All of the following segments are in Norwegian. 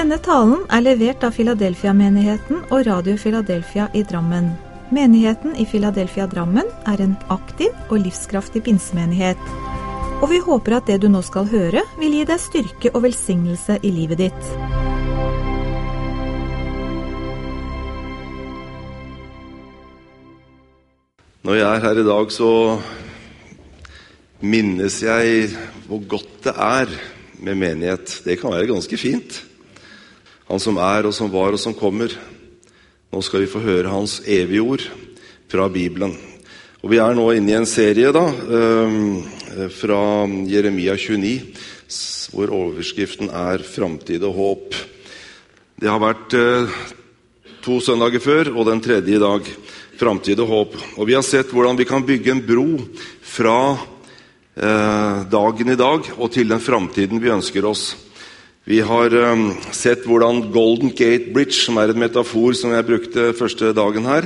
Denne talen levert av Philadelphia-menigheten og Radio Philadelphia i Drammen. Menigheten i Philadelphia Drammen en aktiv og livskraftig pinsemenighet. Og vi håper at det du nå skal høre vil gi deg styrke og velsignelse i livet ditt. Når jeg her i dag, så minnes jeg hvor godt det med menighet. Det kan være ganske fint. Han som og som var og som kommer. Nå skal vi få høre hans evige ord fra Bibelen. Og vi nå inne i en serie da, fra Jeremia 29, hvor overskriften Framtid og håp. Det har vært 2 søndager før, og den 3. i dag. Framtid og håp. Og vi har sett hvordan vi kan bygge en bro fra dagen i dag og til den framtiden vi ønsker oss. Vi har sett hvordan Golden Gate Bridge, som en metafor som jeg brukte første dagen her,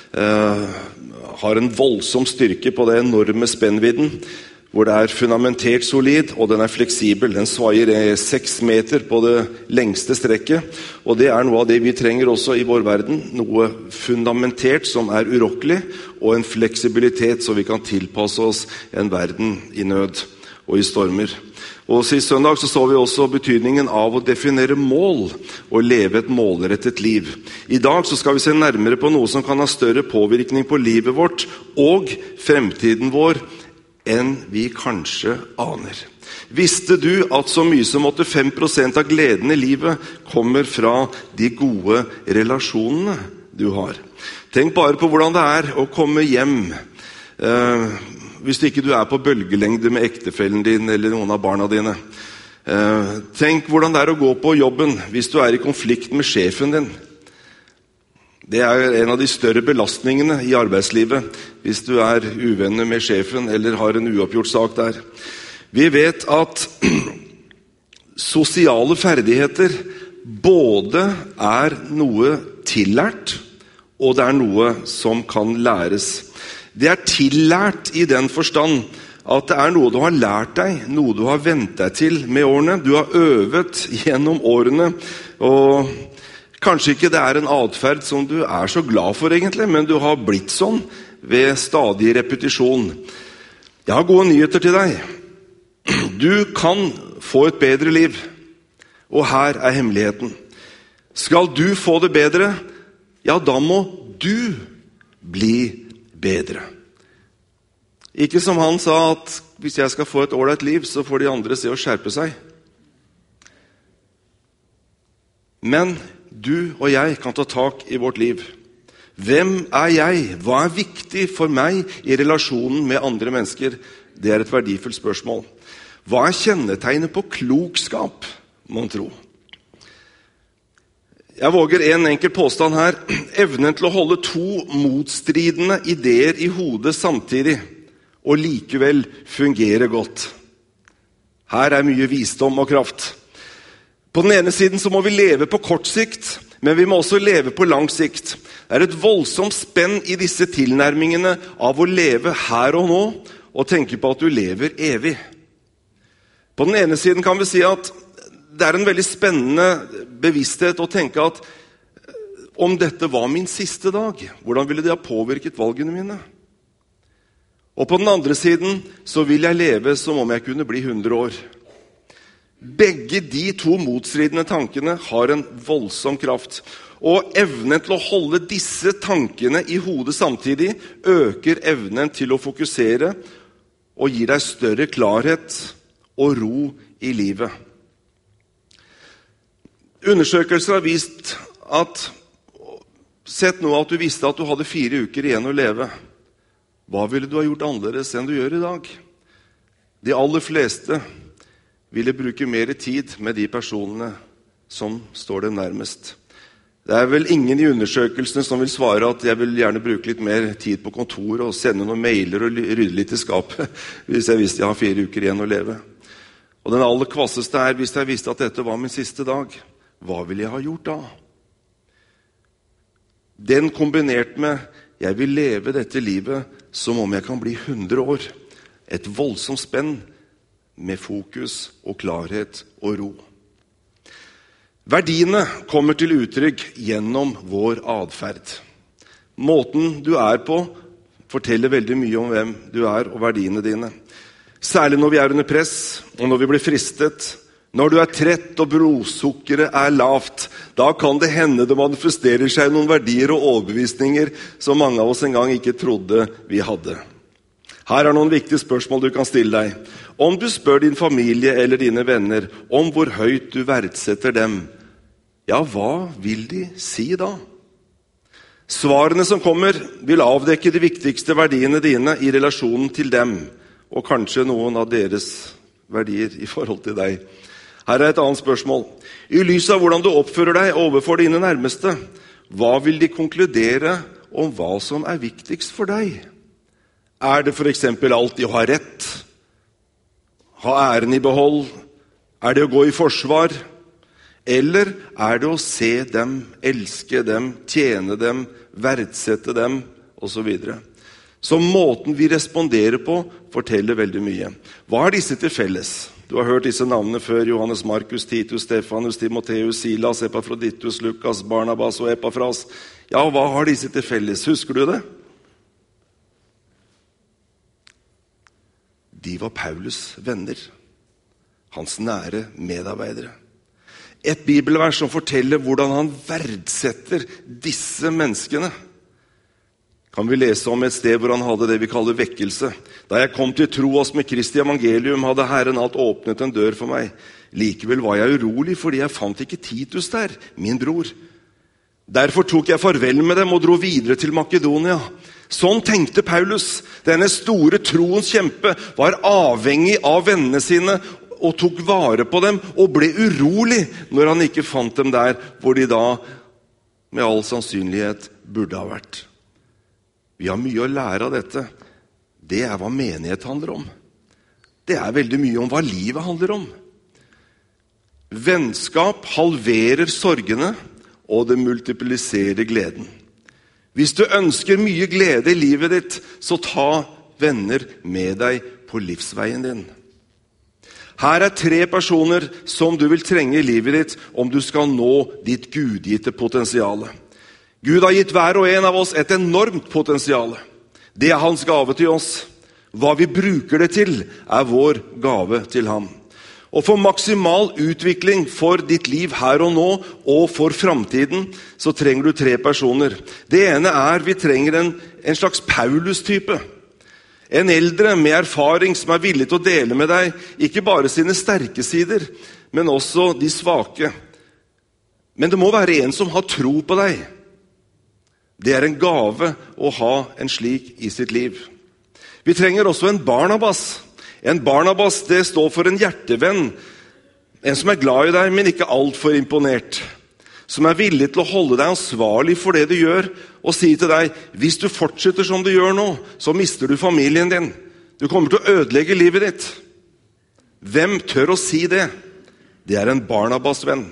har en voldsom styrke på det enorme spennvidden, hvor det fundamentert solid, og den fleksibel. Den svaier 6 meter på det lengste strekket, og det noe av det vi trenger også i vår verden. Noe fundamentert som urokkelig, og en fleksibilitet så vi kan tilpasse oss en verden i nød og i stormer. Og sist søndag så vi også betydningen av å definere mål og leve et målrettet liv. I dag så skal vi se nærmere på noe som kan ha større påvirkning på livet vårt og fremtiden vår enn vi kanskje aner. Visste du at så mye som 85% av gleden i livet kommer fra de gode relasjonene du har? Tenk bare på hvordan det å komme hjem hvis ikke du på bølgelengde med ektefellen din eller noen av barna dine. Tenk hvordan det å gå på jobben hvis du i konflikt med sjefen din. Det en av de større belastningene i arbeidslivet, hvis du uvenner med sjefen eller har en uoppgjort sak der. Vi vet at sosiale ferdigheter både noe tillært, og det noe som kan læres. Det tillært i den forstand at det noe du har lært deg, noe du har vent deg til med årene. Du har øvet gjennom årene, og kanskje ikke det en adferd som du så glad for egentlig, men du har blitt sånn ved stadig repetisjon. Jeg har gode nyheter til deg. Du kan få et bedre liv, og her hemmeligheten. Skal du få det bedre, ja, da må du bli bedre. Ikke som han sa at hvis jeg skal få et ordentlig liv, så får de andre se å skjerpe seg. Men du og jeg kan ta tak i vårt liv. Hvem jeg? Hva viktig for meg i relasjonen med andre mennesker? Det et verdifullt spørsmål. Hva kjennetegnet på klokskap, må man tro? Jeg våger en enkel påstand her. Evnen til å holde 2 motstridende ideer i hodet samtidig, og likevel fungere godt. Her mye visdom og kraft. På den ene siden så må vi leve på kort sikt, men vi må også leve på lang sikt. Det et voldsomt spenn i disse tilnærmingene av å leve her og nå, og tenke på at du lever evig. På den ene siden kan vi si at det en veldig spennende bevissthet å tenke at om dette var min siste dag, hvordan ville det ha påvirket valgene mine? Og på den andre siden så vil jeg leve som om jeg kunne bli 100 år. Begge de 2 motstridende tankene har en voldsom kraft. Og evnen til å holde disse tankene i hodet samtidig øker evnen til å fokusere og gir deg større klarhet og ro i livet. Undersøkelser har vist at sett nå at du visste at du hadde 4 uker igjen å leve. Hva ville du ha gjort annerledes enn du gjør i dag? De aller fleste ville bruke mer tid med de personene som står dem nærmest. Det vel ingen i undersøkelsene som vil svare at jeg vil gjerne bruke litt mer tid på kontor og sende noen mailer og rydde litt i skapet hvis jeg visste jeg har 4 uker igjen å leve. Og den aller kvasseste hvis jeg visste at dette var min siste dag. Hva ville jeg ha gjort da? Den kombinert med jeg vil leve dette livet som om jeg kan bli 100 år. Et voldsomt spenn med fokus og klarhet og ro. Verdiene kommer til uttrykk gjennom vår adferd. Måten du er på forteller veldig mye om hvem du er og verdiene dine. Særlig når vi er under press, og når vi blir fristet. Når du er trett og blodsukkeret er lavt, da kan det hende det manifesterer seg noen verdier og overbevisninger som mange av oss en gang ikke trodde vi hadde. Her er noen viktige spørsmål du kan stille deg. Om du spør din familie eller dine venner om hvor høyt du verdsetter dem, ja, hva vil de si da? Svarene som kommer vil avdekke de viktigste verdiene dine i relasjonen til dem, og kanskje noen av deres verdier i forhold til deg. Her er et annet spørsmål. I lys av hvordan du oppfører deg overfor dine nærmeste, hva vil de konkludere om hva som er viktigst for deg? Er det for eksempel alltid å ha rett? Ha æren i behold? Er det å gå i forsvar? Eller er det å se dem, elske dem, tjene dem, verdsette dem, og så videre? Så måten vi responderer på forteller veldig mye. Hva er disse til felles? Du har hørt disse navnene før: Johannes, Markus, Titus, Stefanus, Timoteus, Silas, Epafroditus, Lukas, Barnabas og Epafras. Ja, hva har disse til felles? Husker du det? De var Paulus venner, hans nære medarbeidere. Et bibelvers som forteller hvordan han verdsetter disse menneskene, kan vi lese om et sted hvor han hadde det vi kaller vekkelse. Da jeg kom til tro oss med Kristi evangelium, hadde Herren alt åpnet en dør for meg. Likevel var jeg urolig, fordi jeg fant ikke Titus der, min bror. Derfor tok jeg farvel med dem og dro videre til Makedonia. Sånn tenkte Paulus. Denne store troens kjempe var avhengig av vennene sine og tok vare på dem og ble urolig når han ikke fant dem der hvor de da med all sannsynlighet burde ha vært. Vi har mye å lære av dette. Det er hva menighet handler om. Det er veldig mye om hva livet handler om. Vennskap halverer sorgene, og det multipliserer gleden. Hvis du ønsker mye glede i livet ditt, så ta venner med deg på livsveien din. Her er 3 personer som du vil trenge i livet ditt om du skal nå ditt gudgitte potensiale. Gud har gitt hver og en av oss et enormt potensial. Det er hans gave til oss. Hva vi bruker det til, er vår gave til ham. Og for maksimal utvikling for ditt liv her og nå, og for fremtiden, så trenger du 3 personer. Det ene er, vi trenger en slags Paulus-type. En eldre med erfaring som er villig til å dele med deg, ikke bare sine sterke sider, men også de svake. Men det må være en som har tro på deg. Det er en gave å ha en slik i sitt liv. Vi trenger også en Barnabas. En Barnabas, det står for en hjertevenn. En som er glad i deg, men ikke alt for imponert. Som er villig til å holde deg ansvarlig for det du gjør, og si til deg, hvis du fortsetter som du gjør nå, så mister du familien din. Du kommer til å ødelegge livet ditt. Hvem tør å si det? Det er en Barnabas-venn.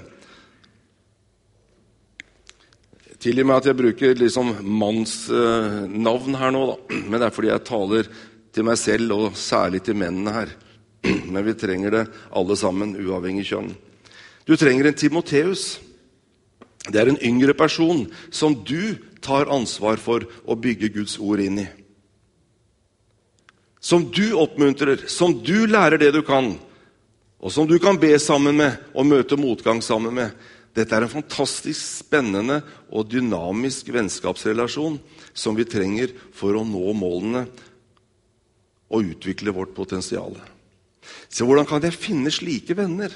Tilgi meg at jeg bruker liksom mannsnavn her nå, da. Men det er fordi jeg taler til meg selv, og særlig til mennene her. Men vi trenger det alle sammen, uavhengig kjønn. Du trenger en Timoteus. Det er en yngre person som du tar ansvar for å bygge Guds ord inn i. Som du oppmuntrer, som du lærer det du kan, og som du kan be sammen med og møte motgang sammen med. Dette er en fantastisk spennende og dynamisk vennskapsrelasjon som vi trenger for å nå målene og utvikle vårt potensial. Så hvordan kan jeg finne slike venner?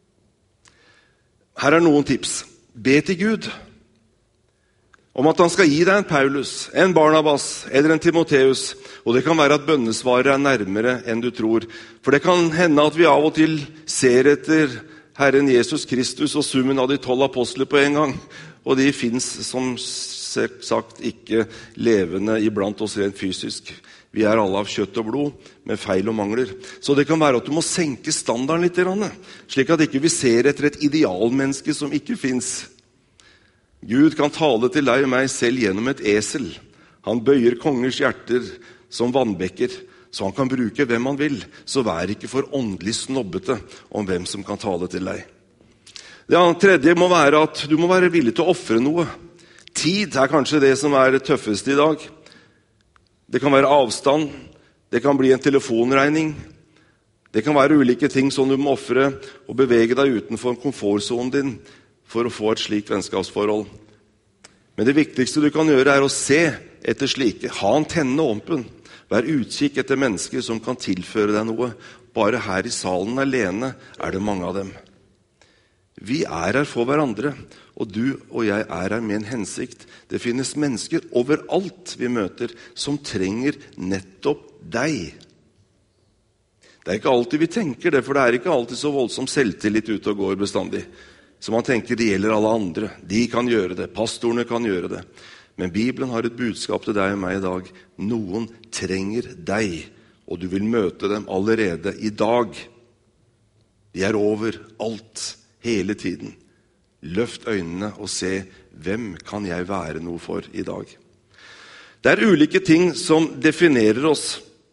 Her er noen tips. Be til Gud om at han skal gi deg en Paulus, en Barnabas eller en Timoteus. Og det kan være at bønnesvaret er nærmere enn du tror. For det kan hende at vi av og til ser etter Herren Jesus Kristus og summen av de 12 apostler på en gang. Og de finnes som sagt ikke levende iblant oss rent fysisk. Vi er alle av kjøtt og blod med feil og mangler. Så det kan være at du må senke standarden litt, slik at ikke vi ser etter et idealmenneske som ikke finnes. Gud kan tale til deg og meg selv gjennom et esel. Han bøyer kongers hjerter som vannbekker, så han kan bruke hvem han vil. Så vær ikke for åndelig snobbete om hvem som kan tale til deg. Det tredje må være at du må være villig til å offre noe. Tid kanskje det som det tøffeste i dag. Det kan være avstand, det kan bli en telefonregning, det kan være ulike ting som du må offre og bevege deg utenfor komfortzonen din for å få et slikt vennskapsforhold. Men det viktigste du kan gjøre å se etter slike, ha en tenne åpen, vær utkikk etter mennesker som kan tilføre deg noe. Bare her i salen alene det mange av dem. Vi her for hverandre, og du og jeg her med en hensikt. Det finnes mennesker overalt vi møter som trenger nettopp deg. Det ikke alltid vi tenker det, for det ikke alltid så voldsom selvtillit ute og går bestandig. Så man tenker det gjelder alle andre. De kan gjøre det, pastorene kan gjøre det. Men Bibelen har et budskap til deg og meg i dag. Noen trenger deg, og du vil møte dem allerede i dag. De over alt, hele tiden. Løft øynene og se, hvem kan jeg være noe for i dag? Det ulike ting som definerer oss,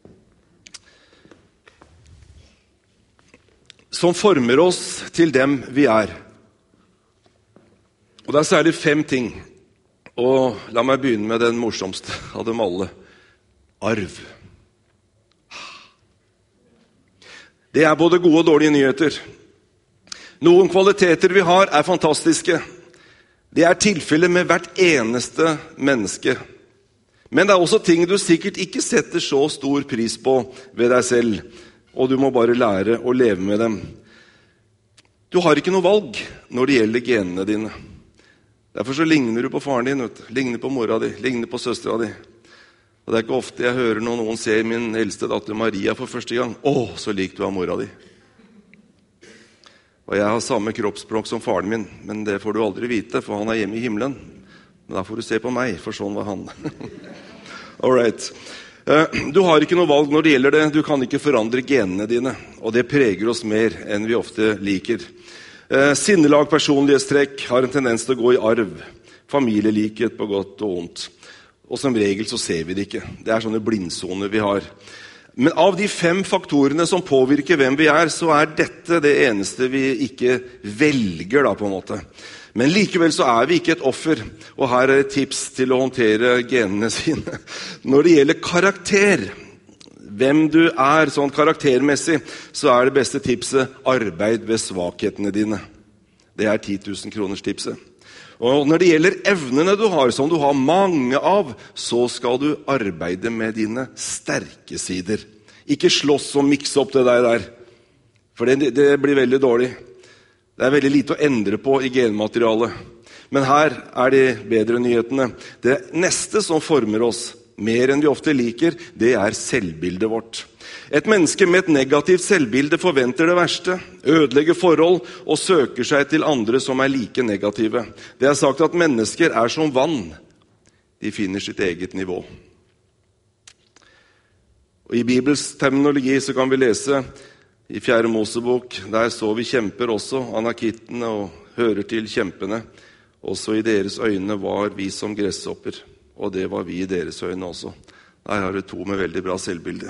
som former oss til dem vi Og det særlig 5 ting, og la meg begynne med den morsomste av dem alle. Arv. Det både gode og dårlige nyheter. Noen kvaliteter vi har fantastiske. Det tilfellet med hvert eneste menneske. Men det også ting du sikkert ikke setter så stor pris på ved deg selv, og du må bare lære å leve med dem. Du har ikke noe valg når det gjelder genene dine. Derfor så ligner du på faren din, ligner på mora di, ligner på søstera di. Og det ikke ofte jeg hører når noen ser min eldste datter Maria for første gang. Så lik du av mora di. Og jeg har samme kroppsspråk som faren min, men det får du aldri vite, for han hjemme i himmelen. Men da får du se på meg, for sånn var han. All right. Du har ikke noe valg når det gjelder det. Du kan ikke forandre genene dine, og det preger oss mer enn vi ofte liker. Sinnelag, personlighetstrekk har en tendens til å gå i arv. Familielikhet på godt og ondt. Og som regel så ser vi det ikke. Det sånne blindsoner vi har. Men av de 5 faktorene som påvirker hvem vi så dette det eneste vi ikke velger da på en måte. Men likevel så vi ikke et offer, og her et tips til å håndtere genene sine. Når det gjelder karakter, hvem du sånn karaktermessig, så det beste tipset arbeid ved svakhetene dine. Det 10 000 kroners tipset. Og når det gjelder evnene du har, som du har mange av, så skal du arbeide med dine sterke sider. Ikke slåss og mikse opp det der. For det blir veldig dårlig. Det veldig lite å endre på i genmaterialet. Men her de bedre nyhetene. Det neste som former oss, mer enn vi ofte liker, det selvbildet vårt. Et menneske med et negativt selvbilde forventer det verste, ødelegger forhold og søker seg til andre som like negative. Det sagt at mennesker som vann. De finner sitt eget nivå. Og i Bibels terminologi så kan vi lese i 4. Mosebok, der så vi kjemper også, anakittene, og hører til kjempene. Også i deres øyne var vi som gresshopper, og det var vi i deres øyne også. Der har du 2 med veldig bra selvbilde.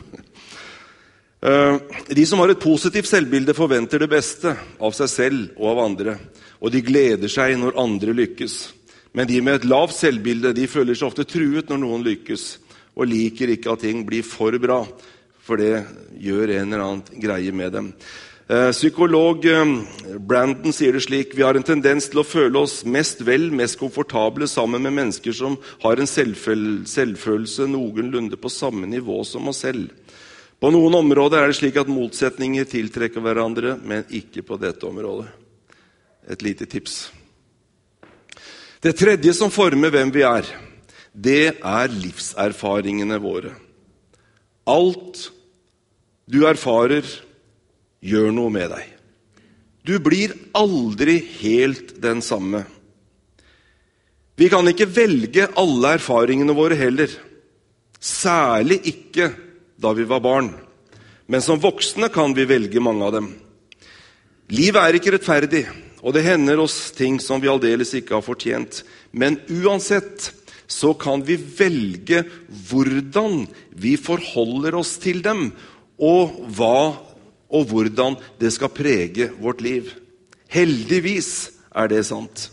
De som har et positivt selvbilde forventer det beste av seg selv og av andre, og de gleder seg når andre lykkes. Men de med et lavt selvbilde, de føler seg ofte truet når noen lykkes, og liker ikke at ting blir for bra, for det gjør en eller annen greie med dem. Psykolog Brandon sier det slik: vi har en tendens til å føle oss mest komfortable sammen med mennesker som har en selvfølelse noenlunde på samme nivå som oss selv. På noen områder det slik at motsetninger tiltrekker hverandre, men ikke på dette området. Et lite tips. Det tredje som former hvem vi det livserfaringene våre. Alt du erfarer, gjør noe med deg. Du blir aldri helt den samme. Vi kan ikke velge alle erfaringene våre heller. Særlig ikke da vi var barn. Men som voksne kan vi velge mange av dem. Livet ikke rettferdig, og det hender oss ting som vi aldeles ikke har fortjent. Men uansett så kan vi velge hvordan vi forholder oss til dem, og hva og hvordan det skal prege vårt liv. Heldigvis det sant.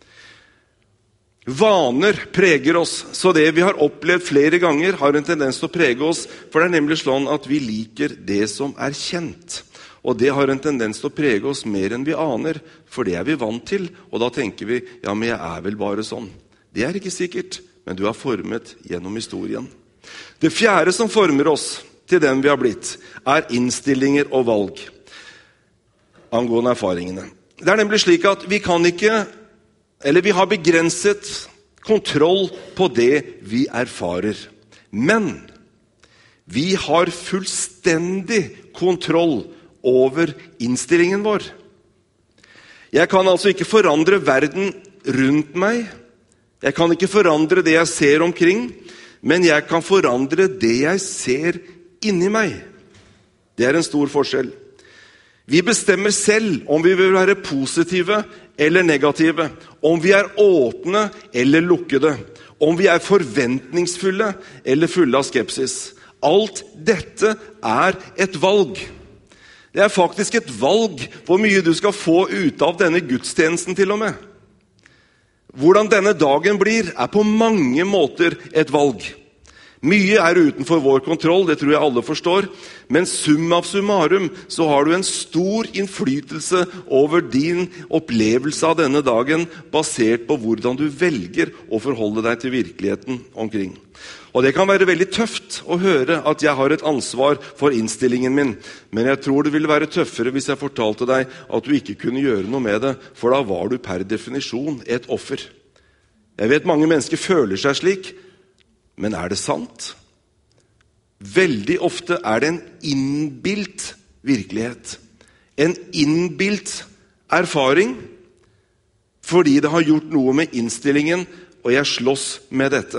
Vaner preger oss, så det vi har opplevd flere ganger har en tendens til å prege oss, for det nemlig sånn at vi liker det som kjent. Og det har en tendens til å prege oss mer enn vi aner, for det vi vant til, og da tenker vi, ja, men jeg vel bare sånn. Det ikke sikkert, men du formet gjennom historien. Det fjerde som former oss til den vi har blitt, innstillinger og valg angående erfaringene. Det nemlig slik at vi kan ikke, eller vi har begrenset kontroll på det vi erfarer. Men vi har fullstendig kontroll over innstillingen vår. Jeg kan altså ikke forandre verden rundt meg. Jeg kan ikke forandre det jeg ser omkring, men jeg kan forandre det jeg ser inni meg. Det en stor forskjell. Vi bestemmer selv om vi vil være positive eller negative, om vi åpne eller lukkede, om vi forventningsfulle eller fulle av skepsis. Alt dette et valg. Det faktisk et valg hvor mye du skal få ut av denne gudstjenesten til og med. Hvordan denne dagen blir på mange måter et valg. Mye utenfor vår kontroll, det tror jeg alle forstår, men summa summarum så har du en stor innflytelse over din opplevelse av denne dagen, basert på hvordan du velger å forholde deg til virkeligheten omkring. Og det kan være veldig tøft å høre at jeg har et ansvar for innstillingen min, men jeg tror det ville være tøffere hvis jeg fortalte deg at du ikke kunne gjøre noe med det, for da var du per definisjon et offer. Jeg vet mange mennesker føler seg slik, men det sant? Veldig ofte det en innbilt virkelighet. En innbilt erfaring, fordi det har gjort noe med innstillingen, og jeg slåss med dette.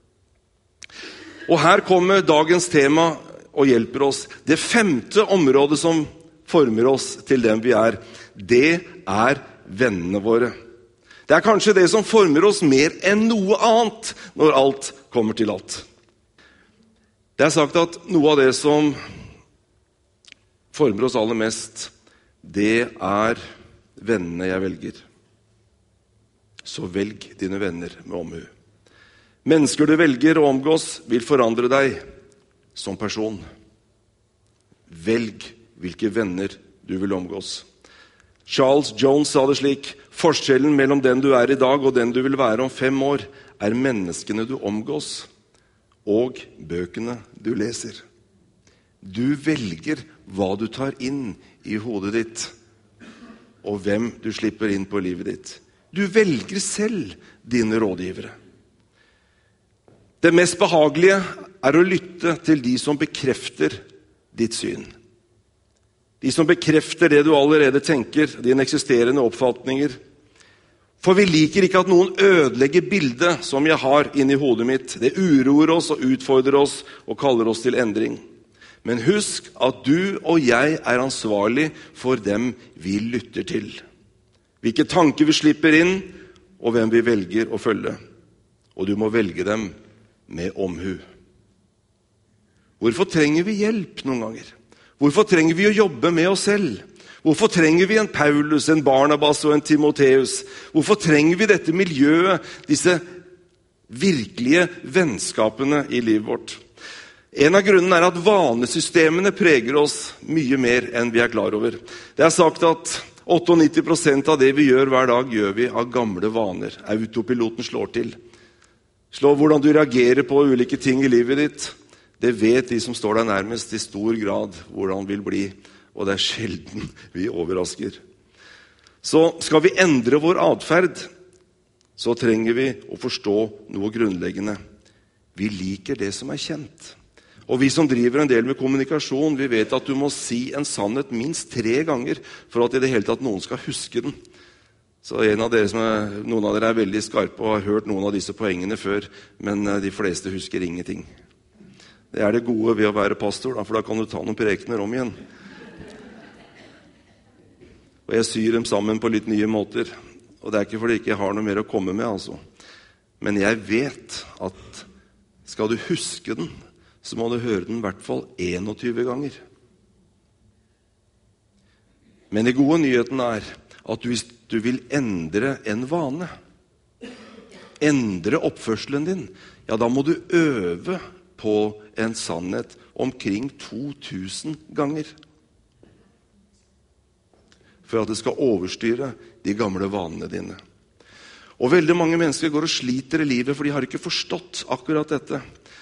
Og her kommer dagens tema og hjelper oss. Det femte området som former oss til den vi det vennene våre. Det kanskje det som former oss mer enn noe annet når alt kommer til alt. Det sagt at noe av det som former oss aller mest, det vennene jeg velger. Så velg dine venner med omhu. Mennesker du velger å omgås vil forandre deg som person. Velg hvilke venner du vil omgås. Charles Jones sa det slik: forskjellen mellom den du i dag og den du vil være om 5 år, menneskene du omgås og bøkene du leser. Du velger hva du tar inn i hodet ditt, og hvem du slipper inn på livet ditt. Du velger selv dine rådgivere. Det mest behagelige å lytte til de som bekrefter ditt syn. De som bekrefter det du allerede tenker, dine eksisterende oppfatninger. For vi liker ikke at noen ødelegger bildet som jeg har inni hodet mitt. Det uroer oss og utfordrer oss og kaller oss til endring. Men husk at du og jeg ansvarlig for dem vi lytter til. Hvilke tanker vi slipper inn, og hvem vi velger å følge. Og du må velge dem med omhu. Hvorfor trenger vi hjelp noen ganger? Hvorfor trenger vi å jobbe med oss selv? Hvorfor trenger vi en Paulus, en Barnabas og en Timoteus? Hvorfor trenger vi dette miljøet, disse virkelige vennskapene i livet vårt? En av grunnene at vanesystemene preger oss mye mer enn vi klar over. Det sagt at 98% av det vi gjør hver dag, gjør vi av gamle vaner. Autopiloten slår til. Hvordan du reagerer på ulike ting i livet ditt, det vet de som står deg nærmest i stor grad hvordan vil bli, og det sjelden vi overrasker. Så skal vi endre vår adferd, så trenger vi å forstå noe grunnleggende. Vi liker det som kjent. Og vi som driver en del med kommunikasjon, vi vet at du må si en sannhet minst 3 ganger for at i det hele tatt noen skal huske den. Så noen av dere veldig skarpe og har hørt noen av disse poengene før, men de fleste husker ingenting. Det det gode ved å være pastor, for da kan du ta noen prekener om igjen. Og jeg syr dem sammen på litt nye måter. Og det ikke fordi jeg ikke har noe mer å komme med, altså. Men jeg vet at skal du huske den, så må du høre den i hvert fall 21 ganger. Men den gode nyheten at hvis du vil endre en vane, endre oppførselen din, ja, da må du øve på en sannhet omkring 2000 ganger. For at det skal overstyre de gamle vanene dine. Og veldig mange mennesker går og sliter i livet, for de har ikke forstått akkurat dette.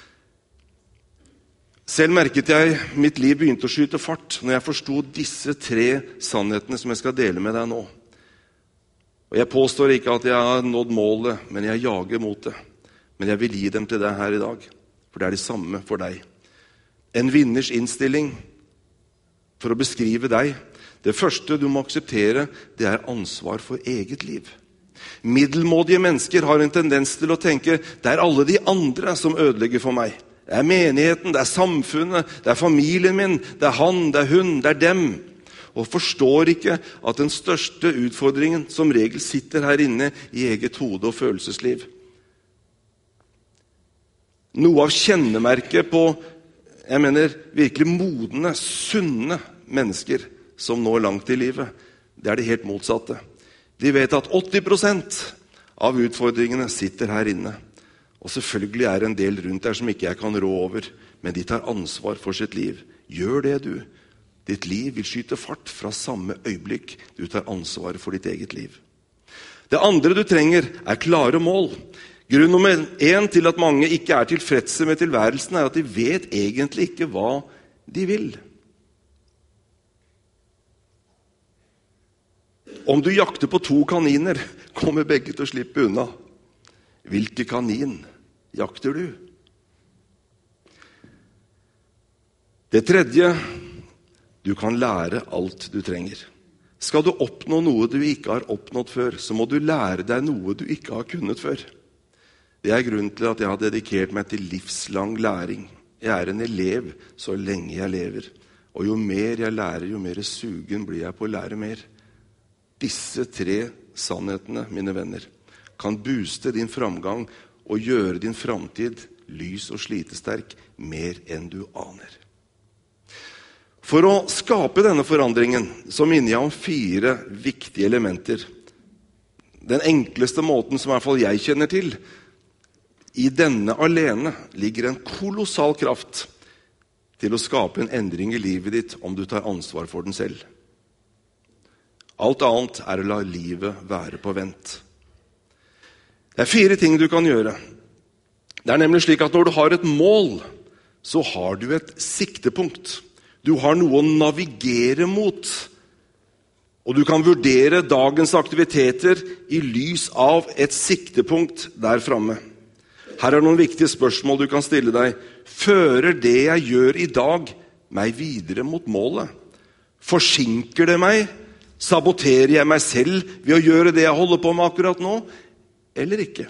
Selv merket jeg mitt liv begynte å skyte fart når jeg forstod disse 3 sannhetene som jeg skal dele med deg nå. Og jeg påstår ikke at jeg har nådd målet, men jeg jager mot det. Men jeg vil gi dem til deg her i dag, for det er det samme for deg. En vinners innstilling for å beskrive deg. Det første du må akseptere, det er ansvar for eget liv. Middelmådige mennesker har en tendens til å tenke, det er alle de andre som ødelegger for meg. Det er menigheten, det er samfunnet, det er familien min, det er han, det er hun, det er dem. Og forstår ikke at den største utfordringen som regel sitter her inne i eget hode og følelsesliv. Noe av kjennemerket på, virkelig modne, sunne mennesker som når langt i livet, det er det helt motsatte. De vet at 80% av utfordringene sitter her inne. Og selvfølgelig er det en del rundt der som ikke jeg kan rå over, men de tar ansvar for sitt liv. Gjør det du. Ditt liv vil skyte fart fra samme øyeblikk du tar ansvar for ditt eget liv. Det andre du trenger er klare mål. Grunn nummer 1 til at mange ikke er tilfredse med tilværelsen er at de vet egentlig ikke hva de vil. Om du jakter på 2 kaniner, kommer begge til å slippe unna. Hvilke kanin jakter du? Det tredje, du kan lære alt du trenger. Skal du oppnå noe du ikke har oppnådd før, så må du lære deg noe du ikke har kunnet før. Det er grunnen til at jeg har dedikert meg til livslang læring. Jeg er en elev så lenge jeg lever. Og jo mer jeg lærer, jo mer sugen blir jeg på å lære mer. Disse 3 sannhetene, mine venner, kan booste din framgang og gjøre din framtid lys og slitesterk mer enn du aner. For å skape denne forandringen så minner jeg om 4 viktige elementer. Den enkleste måten som i hvert fall jeg kjenner til, i denne alene ligger en kolossal kraft til å skape en endring i livet ditt om du tar ansvar for den selv. Alt annet er å la livet være på vent. Det er 4 ting du kan gjøre. Det er nemlig slik at når du har et mål, så har du et siktepunkt. Du har noe å navigere mot. Og du kan vurdere dagens aktiviteter i lys av et siktepunkt der framme. Her er noen viktige spørsmål du kan stille deg. Fører det jeg gjør i dag meg videre mot målet? Forsinker det meg? Saboterer jeg meg selv ved å gjøre det jeg holder på med akkurat nå? Eller ikke?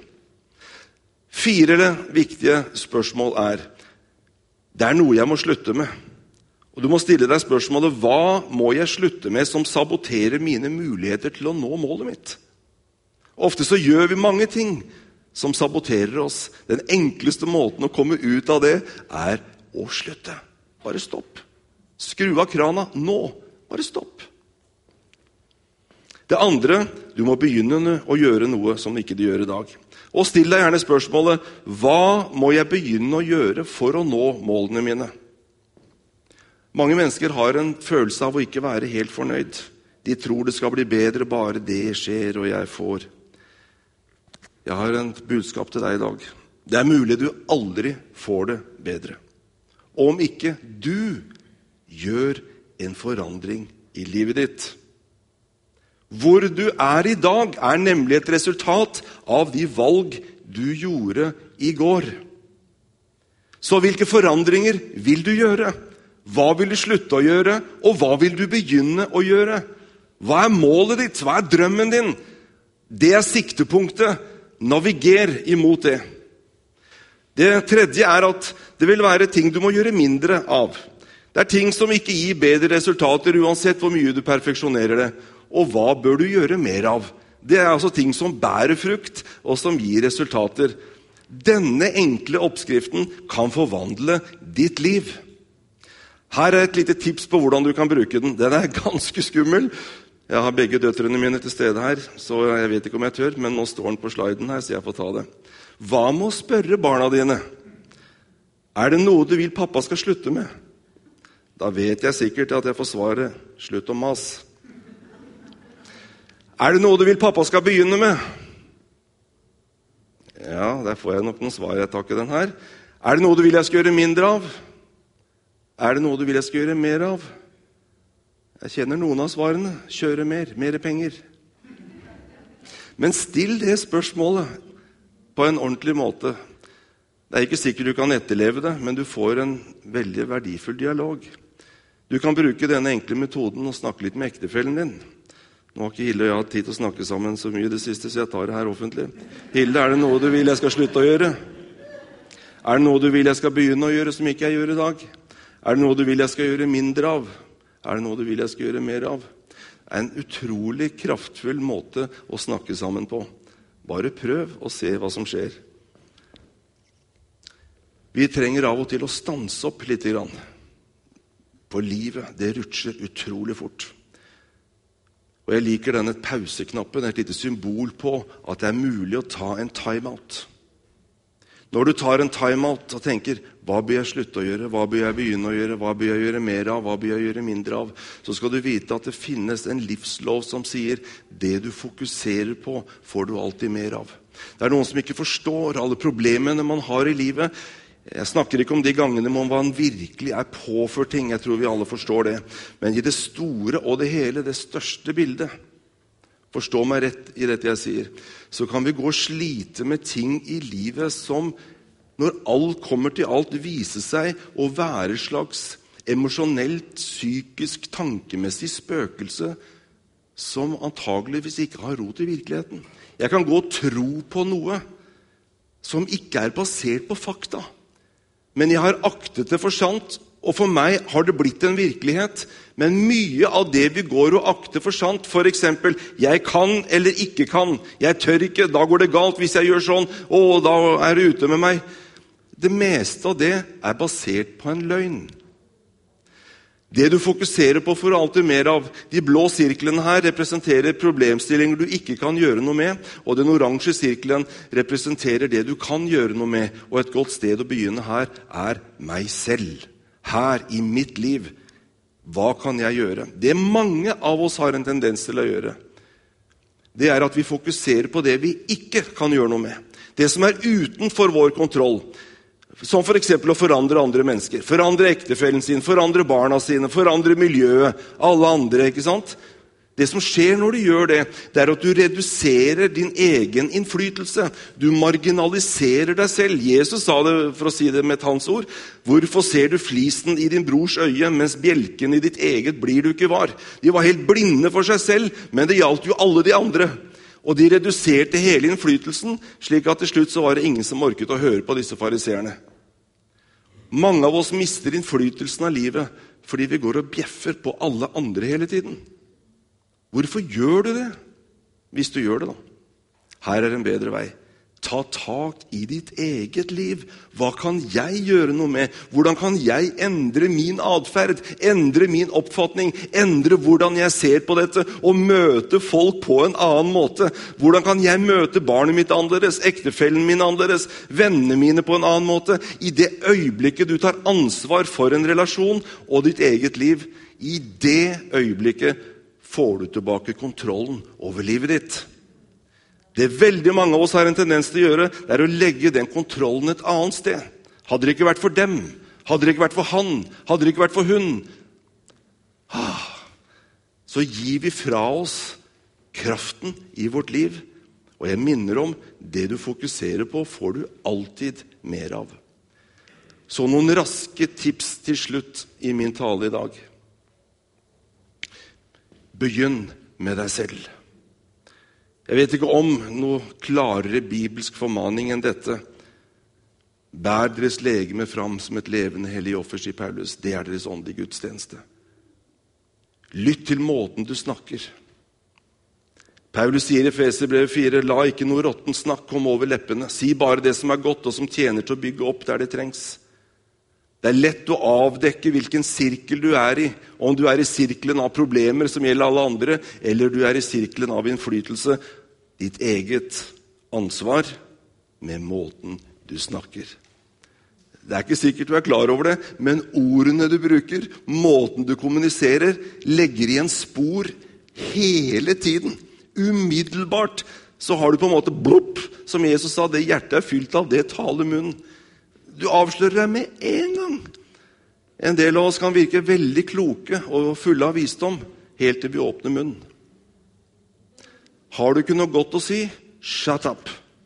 4 viktige spørsmål er, det er noe jeg må slutte med. Og du må stille deg spørsmålet, hva må jeg slutte med som saboterer mine muligheter til å nå målet mitt? Ofte så gjør vi mange ting som saboterer oss. Den enkleste måten å komme ut av det er å slutte. Bare stopp. Skru av krana nå. Bare stopp. Det andre, du må begynne å gjøre noe som ikke du gjør i dag. Og still deg gjerne spørsmålet, hva må jeg begynne å gjøre for å nå målene mine? Mange mennesker har en følelse av å ikke være helt fornøyd. De tror det skal bli bedre bare det skjer og jeg får. Jeg har en budskap til deg i dag. Det er mulig du aldri får det bedre. Om ikke du gjør en forandring i livet ditt. Hvor du er i dag er nemlig et resultat av de valg du gjorde i går. Så hvilke forandringer vil du gjøre? Hva vil du slutte å gjøre? Og hva vil du begynne å gjøre? Hva er målet ditt? Hva er drømmen din? Det er siktepunktet. Naviger imot det. Det tredje er at det vil være ting du må gjøre mindre av. Det er ting som ikke gir bedre resultater uansett hvor mye du perfeksjonerer det. Og hva bør du gjøre mer av? Det er altså ting som bærer frukt og som gir resultater. Denne enkle oppskriften kan forvandle ditt liv. Her er et lite tips på hvordan du kan bruke den. Den er ganske skummel. Jeg har begge døtrene mine til stede her, så jeg vet ikke om jeg tør, men nå står den på sliden her, så jeg får ta det. Hva med å spørre barna dine? Er det noe du vil pappa skal slutte med? Da vet jeg sikkert at jeg får svaret, slutt å mas. Er det noe du vil pappa skal begynne med? Ja, der får jeg nok noen svar, jeg tar ikke den her. Er det noe du vil jeg skal gjøre mindre av? Er det noe du vil jeg skal gjøre mer av? Jeg kjenner noen av svarene. Kjøre mer penger. Men still det spørsmålet på en ordentlig måte. Det er ikke sikkert du kan etterleve det, men du får en veldig verdifull dialog. Du kan bruke denne enkle metoden og snakke litt med ektefellen din. Nå har ikke Hilde og jeg hatt tid til å snakke sammen så mye det siste, så jeg tar det her offentlig. Hilde, er det noe du vil jeg skal slutte å gjøre? Er det noe du vil jeg skal begynne å gjøre som ikke jeg gjør i dag? Er det noe du vil jeg skal gjøre mindre av? Er det noe du vil jeg skal gjøre mer av? Det er en utrolig kraftfull måte å snakke sammen på. Bare prøv og se hva som skjer. Vi trenger av og til å stanse opp litt grann. For livet, det rutsjer utrolig fort. Og jeg liker denne pauseknappen, et lite symbol på at det er mulig å ta en time-out. Når du tar en time-out og tenker, hva bør jeg slutte å gjøre, hva bør jeg begynne å gjøre, hva bør jeg gjøre mer av, hva bør jeg gjøre mindre av, så skal du vite at det finnes en livslov som sier, det du fokuserer på, får du alltid mer av. Det er noen som ikke forstår alle problemene man har i livet. Jeg snakker ikke om de gangene man virkelig er påført ting, jeg tror vi alle forstår det. Men i det store og det hele, det største bildet, forstå meg rett i dette jeg sier, så kan vi gå og slite med ting i livet som, når alt kommer til alt, viser seg å være et slags emosjonelt, psykisk, tankemessig spøkelse som antageligvis ikke har rot i virkeligheten. Jeg kan gå og tro på noe som ikke er basert på fakta, men jeg har aktet det for sant, og for meg har det blitt en virkelighet. Men mye av det vi går og akter for sant, for eksempel, jeg kan eller ikke kan, jeg tør ikke, da går det galt hvis jeg gjør sånn, da er det ute med meg. Det meste av det er basert på en løgn. Det du fokuserer på får du alltid mer av. De blå sirklene her representerer problemstillinger du ikke kan gjøre noe med, og den oransje sirkelen representerer det du kan gjøre noe med, og et godt sted å begynne her er meg selv. Her i mitt liv, hva kan jeg gjøre? Det mange av oss har en tendens til å gjøre, det er at vi fokuserer på det vi ikke kan gjøre noe med. Det som er utenfor vår kontroll. Som for eksempel å forandre andre mennesker, forandre ektefellen sin, forandre barna sine, forandre miljøet, alle andre, ikke sant? Det som skjer når du gjør det, det er at du reduserer din egen innflytelse. Du marginaliserer deg selv. Jesus sa det, for å si det med hans ord, hvorfor ser du flisen i din brors øye, mens bjelken i ditt eget blir du ikke var? De var helt blinde for seg selv, men det gjaldt jo alle de andre. Og de reduserte hele innflytelsen, slik at til slutt så var det ingen som orket å høre på disse fariseerne. Mange av oss mister innflytelsen av livet, fordi vi går og bjeffer på alle andre hele tiden. Hvorfor gjør du det? Hvis du gjør det da. Her er en bedre vei. Ta tak i ditt eget liv. Hva kan jeg gjøre noe med? Hvordan kan jeg endre min adferd? Endre min oppfatning? Endre hvordan jeg ser på dette? Og møte folk på en annen måte? Hvordan kan jeg møte barnet mitt annerledes? Ektefellen min annerledes? Vennene mine på en annen måte? I det øyeblikket du tar ansvar for en relasjon og ditt eget liv, i det øyeblikket får du tilbake kontrollen over livet ditt. Det veldig mange av oss har en tendens til å gjøre, det er å legge den kontrollen et annet sted. Hadde det ikke vært for dem, hadde det ikke vært for han, hadde det ikke vært for hun, så gir vi fra oss kraften i vårt liv. Og jeg minner om, det du fokuserer på, får du alltid mer av. Så noen raske tips til slutt i min tale i dag. Begynn med deg selv. Jeg vet ikke om noe klarere bibelsk formaning enn dette. Bær deres legeme fram som et levende hellig offer, sier Paulus. Det er deres åndelige gudstjeneste. Lytt til måten du snakker. Paulus sier i Efeserbrevet 4, la ikke noe råtten snakk komme over leppene. Si bare det som er godt og som tjener til å bygge opp der det trengs. Det lett å avdekke hvilken sirkel du i, om du i sirkelen av problemer som gjelder alle andre, eller du i sirkelen av innflytelse, ditt eget ansvar med måten du snakker. Det ikke sikkert du klar over det, men ordene du bruker, måten du kommuniserer, legger igjen spor hele tiden. Umiddelbart så har du på en måte blopp, som Jesus sa, det hjertet fylt av, det taler munnen. Du avslører deg med en gang. En del av oss kan virke veldig kloke og fulle av visdom, helt til vi åpner munnen. Har du ikke noe godt å si? Shut up.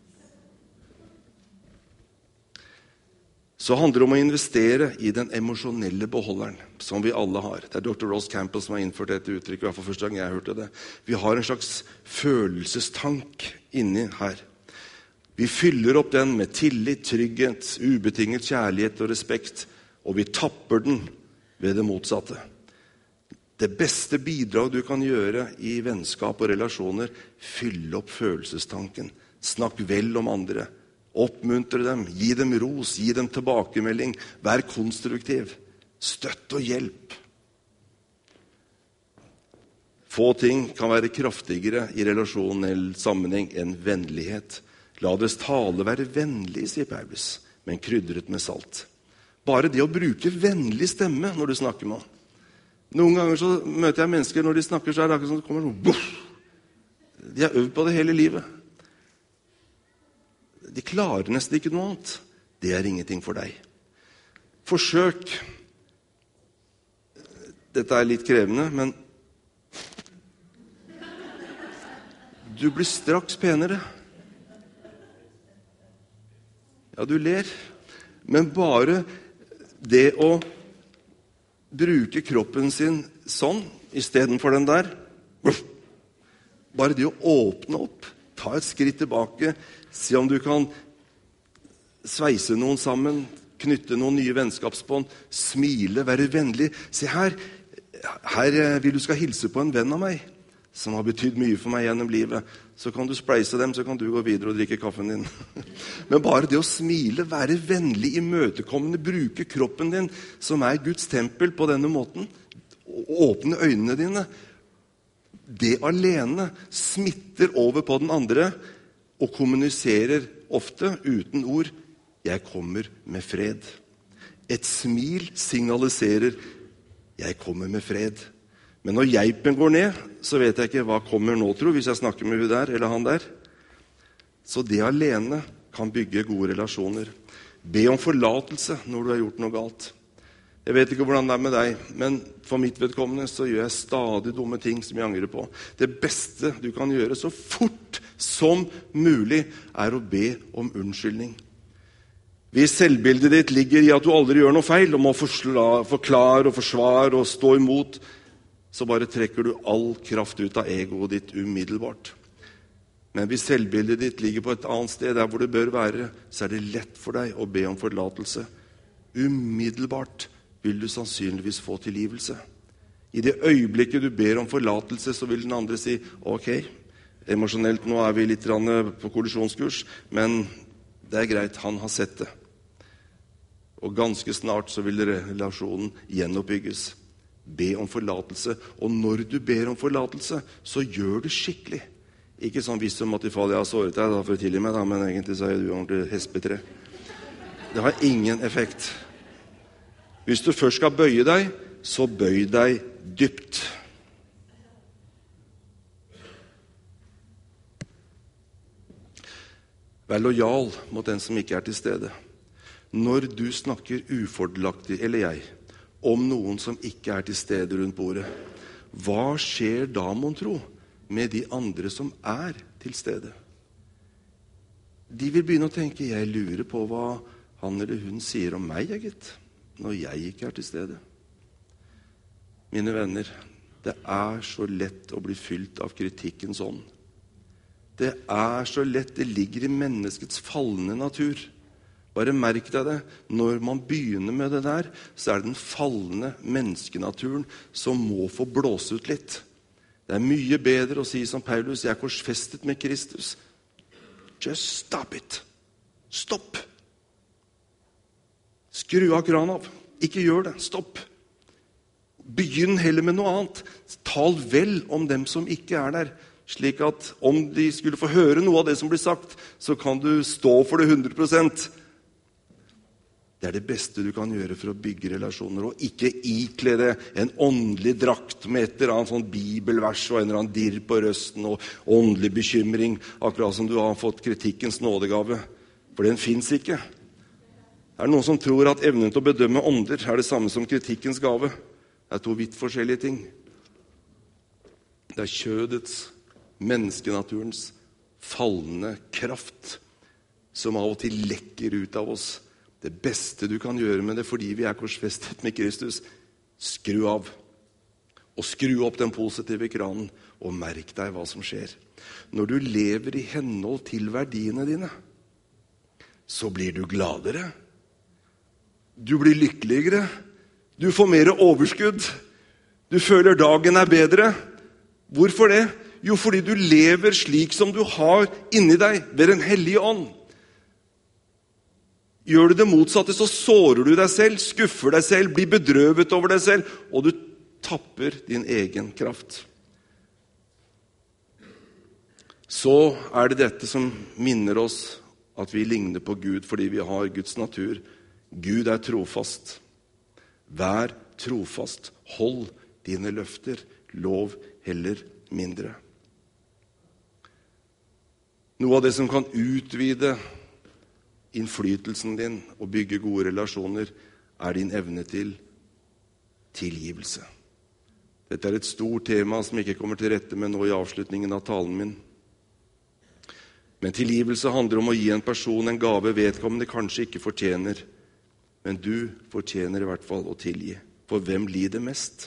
Så handler det om å investere i den emosjonelle beholderen, som vi alle har. Det Dr. Ross Campbell som har innført dette uttrykket, i hvert fall første gang jeg hørte det. Vi har en slags følelsestank inni her. Vi fyller opp den med tillit, trygghet, ubetinget kjærlighet og respekt, og vi tapper den ved det motsatte. Det beste bidrag du kan gjøre i vennskap og relasjoner, fylle opp følelsestanken. Snakk vel om andre. Oppmuntre dem, gi dem ros, gi dem tilbakemelding. Vær konstruktiv. Støtt og hjelp. Få ting kan være kraftigere i relasjonell sammenheng enn vennlighet. La deres tale være vennlig, sier Paulus, men krydret med salt. Bare det å bruke vennlig stemme når du snakker med ham. Noen ganger så møter jeg mennesker, når de snakker så det akkurat som det kommer noe boff. De har øvd på det hele livet. De klarer nesten ikke noe annet. Det ingenting for deg. Forsøk. Dette litt krevende, men du blir straks penere. Ja, du ler, men bare det å bruke kroppen sin sånn, i stedet for den der, bare det å åpne opp, ta et skritt tilbake, se om du kan sveise noen sammen, knytte noen nye vennskapsbånd, smile, være vennlig. Se her vil du skal hilse på en venn av meg, som har betydd mye for meg gjennom livet. Så kan du spleise dem, så kan du gå videre og drikke kaffen din. Men bare det å smile, være vennlig, imøtekommende, bruke kroppen din, som Guds tempel på denne måten, åpne øynene dine, det alene smitter over på den andre, og kommuniserer ofte uten ord, jeg kommer med fred. Et smil signaliserer, jeg kommer med fred. Men når geipen går ned, så vet jeg ikke hva kommer nå, tro, hvis jeg snakker med hun der, eller han der. Så det alene kan bygge gode relasjoner. Be om forlatelse når du har gjort noe galt. Jeg vet ikke hvordan det med deg, men for mitt vedkommende så gjør jeg stadig dumme ting som jeg angrer på. Det beste du kan gjøre så fort som mulig å be om unnskyldning. Hvis selvbildet ditt ligger i at du aldri gjør noe feil, og må forklare og forsvare og stå imot, så bare trekker du all kraft ut av egoet ditt umiddelbart. Men hvis selvbildet ditt ligger på et annet sted, der hvor det bør være, så det lett for deg å be om forlatelse. Umiddelbart vil du sannsynligvis få tilgivelse. I det øyeblikket du ber om forlatelse, så vil den andre si, ok, emosjonelt nå vi litt på kollisjonskurs, men det greit, han har sett det. Og ganske snart så vil relasjonen gjenoppbygges. Be om forlatelse, og når du ber om forlatelse, så gjør du skikkelig. Ikke sånn visst om at jeg har såret deg, da for å tilgi meg, da, men egentlig så du ordentlig hespetre. Det har ingen effekt. Hvis du først skal bøye deg, så bøy deg dypt. Vær lojal mot den som ikke til stede. Når du snakker ufordelaktig, eller jeg, om noen som ikke til stede rundt bordet, hva skjer da, mon tro, med de andre som til stede? De vil begynne å tenke, jeg lurer på hva han eller hun sier om meg, gitt, når jeg ikke til stede. Mine venner, det så lett å bli fylt av kritikkens ånd. Det så lett, det ligger i menneskets fallende natur. Bare merk deg det, når man begynner med det der, så det den fallende menneskenaturen som må få blåse ut litt. Det mye bedre å si som Paulus, jeg korsfestet med Kristus. Just stop it. Stopp. Skru av kranen av. Ikke gjør det. Stopp. Begynn heller med noe annet. Tal vel om dem som ikke er der, slik at om de skulle få høre noe av det som blir sagt, så kan du stå for det 100%. Det er det beste du kan gjøre for å bygge relasjoner, og ikke ikle det en åndelig drakt med et eller annet sånn bibelvers og en eller annen dirr på røsten og åndelig bekymring, akkurat som du har fått kritikkens nådegave. For den finnes ikke. Er det noen som tror at evnen til å bedømme ånder er det samme som kritikkens gave? Det er to vidt forskjellige ting. Det er kjødets, menneskenaturens fallende kraft som av og til lekker ut av oss. Det beste du kan gjøre med det fordi vi er korsfestet med Kristus, skru av. Og skru opp den positive kranen og merk deg hva som skjer. Når du lever i henhold til verdiene dine, så blir du gladere. Du blir lykkeligere. Du får mer overskudd. Du føler dagen er bedre. Hvorfor det? Jo, fordi du lever slik som du har inni deg ved den hellige ånd. Gjør du det motsatte, så sårer du deg selv, skuffer deg selv, blir bedrøvet over deg selv, og du tapper din egen kraft. Så er det dette som minner oss at vi ligner på Gud fordi vi har Guds natur. Gud er trofast. Vær trofast. Hold dine løfter. Lov heller mindre. Noe av det som kan utvide innflytelsen din og bygge gode relasjoner, er din evne til tilgivelse. Dette er et stort tema som jeg ikke kommer til rette med nå i avslutningen av talen min. Men tilgivelse handler om å gi en person en gave vedkommende kanskje ikke fortjener. Men du fortjener i hvert fall å tilgi. For hvem lider mest?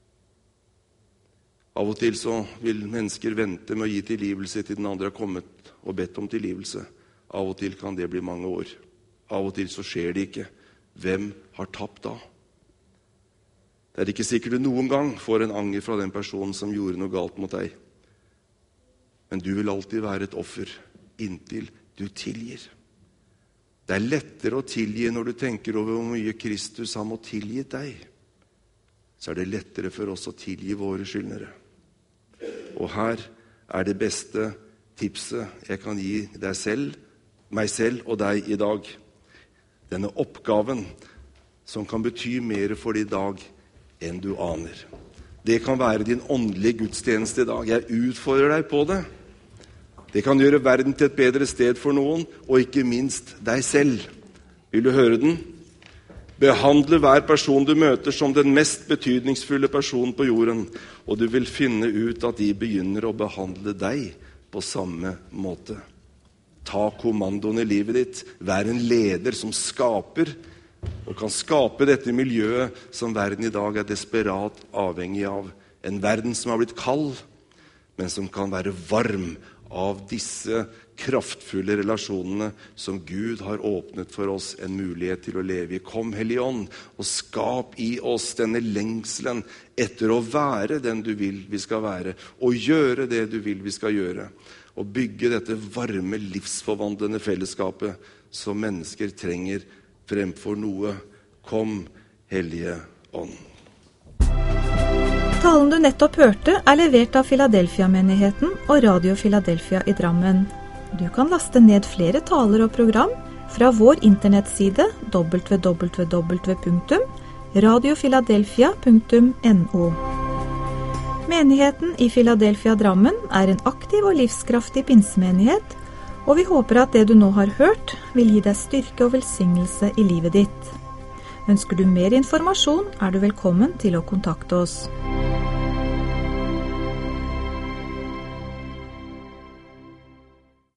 Av og til så vil mennesker vente med å gi tilgivelse til den andre har kommet og bedt om tilgivelse. Av og til kan det bli mange år. Av og til så skjer det ikke. Hvem har tapt da? Det er ikke sikkert du noen gang får en anger fra den personen som gjorde noe galt mot deg. Men du vil alltid være et offer inntil du tilgir. Det er lettere å tilgi når du tenker over hvor mye Kristus har måttet tilgi deg. Så er det lettere for oss å tilgi våre skyldnere. Og her er det beste tipset jeg kan gi deg selv, meg selv og deg i dag. Denne oppgaven som kan bety mer for deg i dag enn du aner. Det kan være din åndelige gudstjeneste i dag. Jeg utfordrer deg på det. Det kan gjøre verden til et bedre sted for noen, og ikke minst deg selv. Vil du høre den? Behandle hver person du møter som den mest betydningsfulle personen på jorden, og du vil finne ut at de begynner å behandle deg på samme måte. Ta kommandoen i livet ditt. Vær en leder som skaper, og kan skape dette miljøet som verden i dag er desperat avhengig av. En verden som har blitt kald, men som kan være varm av disse kraftfulle relasjonene som Gud har åpnet for oss en mulighet til å leve i. Kom, Hellige Ånd, og skap i oss denne lengselen etter å være den du vil vi skal være, og gjøre det du vil vi skal gjøre, og bygge dette varme, livsforvandlende fellesskapet som mennesker trenger fremfor noe. Kom, Hellige Ånd. Talen du nettopp hørte er levert av Philadelphia-menigheten og Radio Philadelphia i Drammen. Du kan laste ned flere taler og program fra vår internettside www.radiophiladelphia.no. Menigheten i Philadelphia Drammen er en aktiv og livskraftig pinsemenighet, og vi håper at det du nå har hørt vil gi deg styrke og velsignelse i livet ditt. Ønsker du mer informasjon, er du velkommen til å kontakte oss.